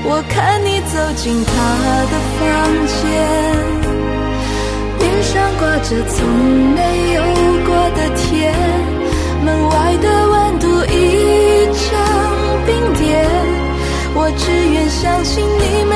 我看你走进他的房间，脸上挂着从没有过的甜，门外的温度一张冰点，我只愿相信你